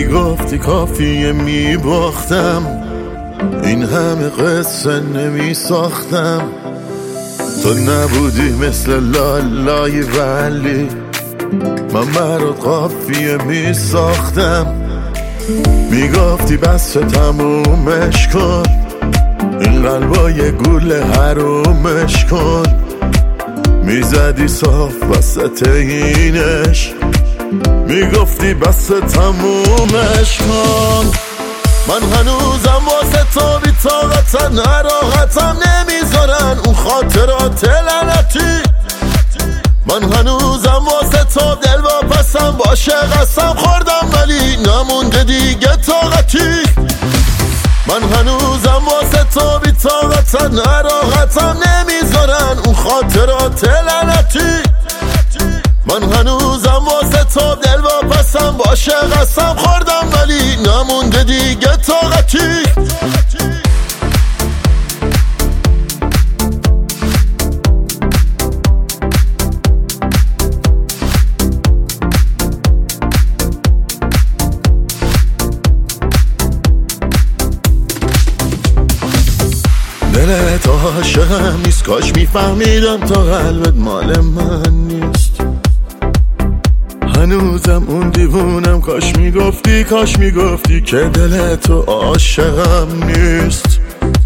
میگفتی کافیه میباختم، این همه قصه نمیساختم. تو نبودی مثل لالای ولی من برات قافیه میساختم. میگفتی بس تمومش کن، این قلبای گول حرومش کن. میزدی صاف وسط اینش، میگفتی بس تمومش کن. من هنوزم واسه تو بی طاقتم، نراحتم نمیذارن اون خاطرات لعنتی. من هنوزم واسه تو دل واپسم، باشه قسم خوردم ولی نمونده دیگه طاقتی. من هنوزم واسه تو بی طاقتم، نراحتم نمیذارن اون خاطرات لعنتی. من هنوزم واسه تو دل واپسم، باشه قسم خوردم ولی نمونده دیگه طاقتی. دلت عاشقم نیست، کاش میفهمیدم تا قلبت مال من نیست. هنوزم اون دیوونم، کاش میگفتی که دلت عاشقم نیست.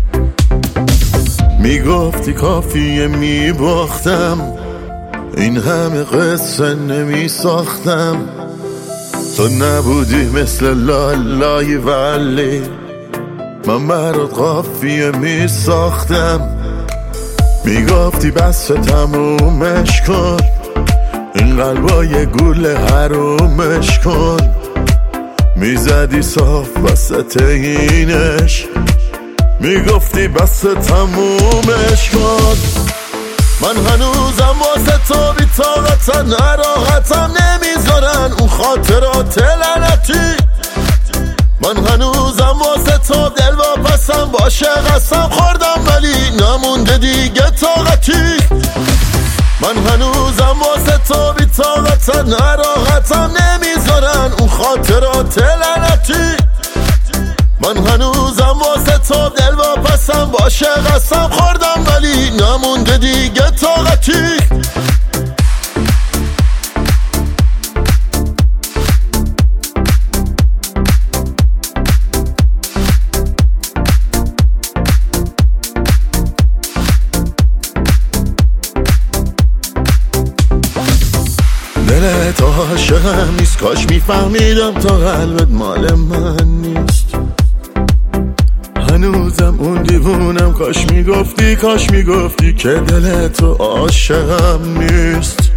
میگفتی کافیه میباختم، این همه قصه نمیساختم. تو نبودی مثل لالای ولی من برات قافیه میساختم. میگفتی بس تمومش کن، این قلبای گول حرومش کن. میزدی صاف وسط اینش، میگفتی بس تمومش کن. من هنوزم واسه تو بی طاقتم، نراحتم نمیذارن اون خاطرات لعنتی. من هنوزم واسه تو دل واپسم، باشه قسم خوردم ولی نمونده دیگه طاقتی. من هنوزم واسه تو بی طاقتم، نراحتم نمیذارن اون خاطرات لعنتی. من هنوزم واسه تو دل واپسم، باشه قسم خوردم ولی نمونده دیگه طاقتی. دلت عاشقم نیست، کاش میفهمیدم تا قلبت مال من نیست. هنوزم اون دیوونم، کاش میگفتی که دلت عاشقم نیست.